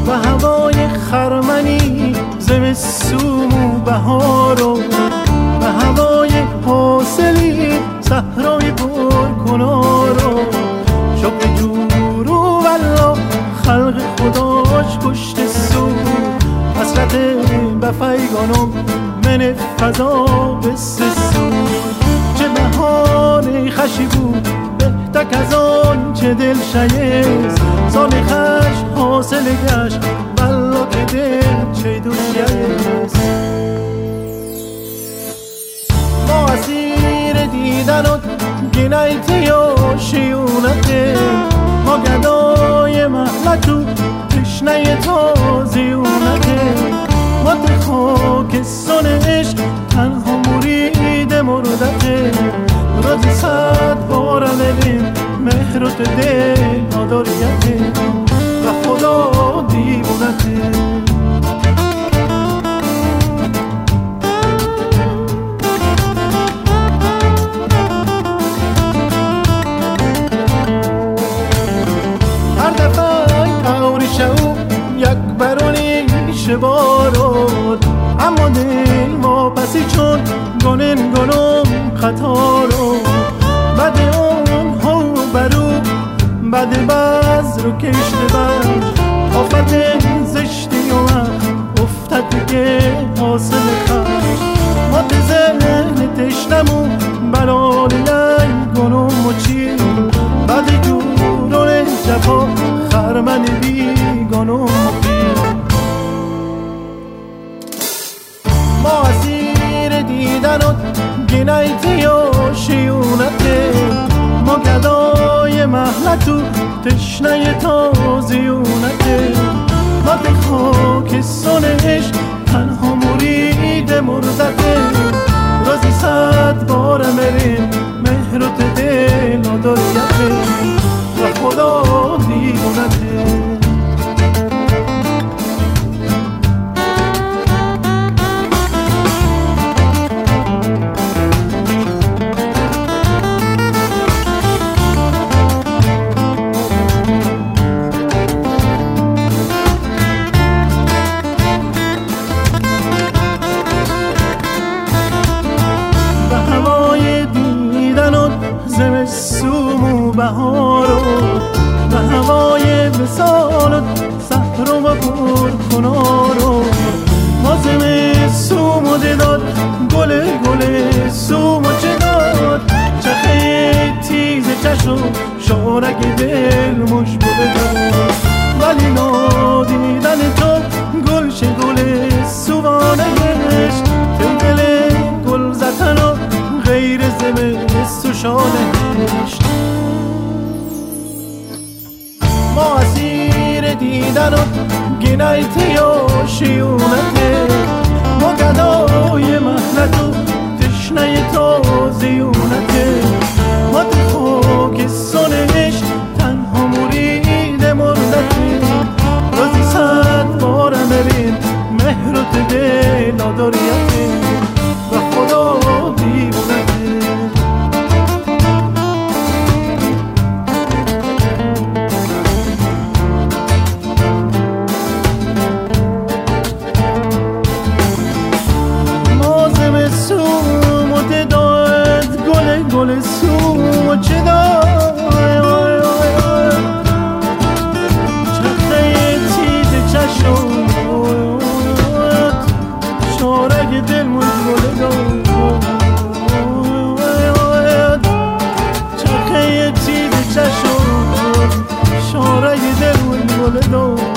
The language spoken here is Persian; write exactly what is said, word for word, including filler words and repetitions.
و هوای خرمنی زمستون و بهار و و هوای حاصلی صحرای پرکنار و شکر جور و والله خلق خداش کشت سو حسرت بفیگانم من فضا بسسو چه بهانه خشی بود بهتک از آن چه دل شیست سال خش حاصل گشت والله که دل چه دوشیست ما اسیر دیدنت گنایتی و شیونته ما گدای محلتو تشنه تازیونته ما خاکستان عشق تنها مرید مردته رازی صد بارم بریم مهرت دل ناداریته و خدا دیوونته هر دفعه قوری شو یک برونی شبارد اما دل ما پسی چون گنن گنم خطارو بعد اون ها برو بعد باز رو کشت بر آفت زشتی و افتد که حاصل خش ما ذهن تشنمو برال یک گنم و چی بعد جورون جفا خرمن بیگانم و ما اسیر دیدنت گنایتی و شیونته ما گدای محلتو تشنه تازیونته ما به خاکستان عشق تنها مرید مردته رازی صد بارم بریم مهرت دل ناداریته و خدا دیوونته زمستون و بهار و هوای وصالت صحرا و پرکنار ما زمستون و داد گل گل سوم و چه داد چخه تیز چشم شارک دل مشبه داد ولی نادیدن تو گلش گل سوانه گشت تلگل گل زتن و غیر زمست و شانشت ما اسیر دیدنت گنایتی و شیونته ما گدای محنتو تشنه تازیونته ما خاکستان عشق تنها مرید مردته رازی صد بارم بریم مهرت دل ناداریته و خدا دیوونته گل سوم و چه داد چخه تیز چشم شارک دل مجبوله داد چخه تیز چشم شارک دل مجبوله داد